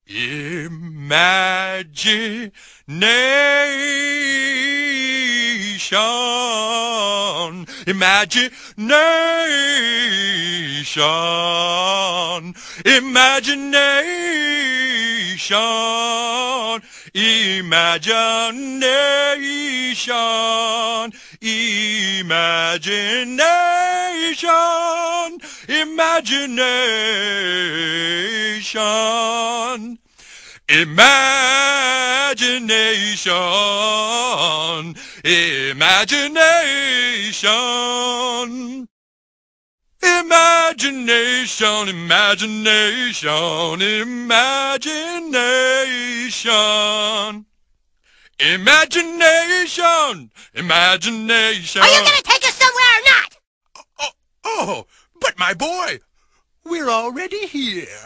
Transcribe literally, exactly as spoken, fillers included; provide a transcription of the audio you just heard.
Imagination. Imagination. Imagination. Imagination. Imagination. Imagination. Imagination. Imagination. Imagination, imagination, imagination. Imagination, imagination. Are you gonna take us somewhere or not? Oh, oh, but my boy, we're already here.